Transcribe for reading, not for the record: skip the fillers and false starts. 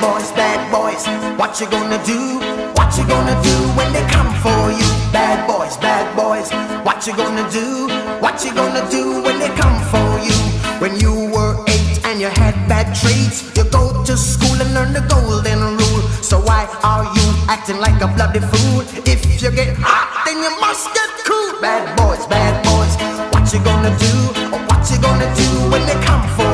bad boys, what you gonna do? What you gonna do when they come for you? Bad boys, what you gonna do? What you gonna do when they come for you? When you were 8 and you had bad traits, you go to school and learn the golden rule. So why are you acting like a bloody fool? If you get hot, then you must get cool. Bad boys, what you gonna do? What you gonna do when they come for